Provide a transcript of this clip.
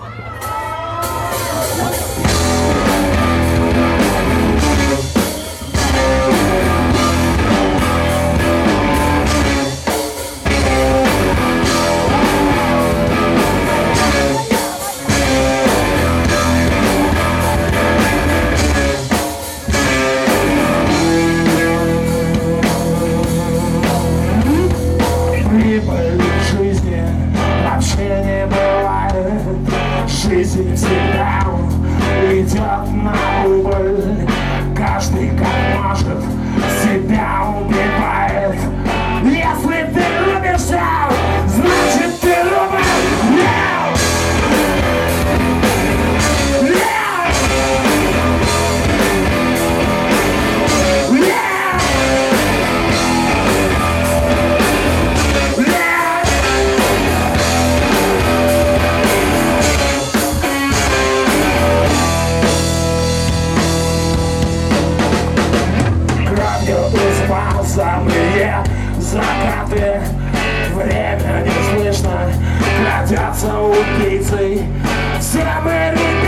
Жизнь всегда идет на убыль. Каждый как может себя убивает. Если ты любишь, значит ты любишь. Нет! Нет! Нет! Самые закаты, время не слышно, крадятся убийцы. Все мы ребята.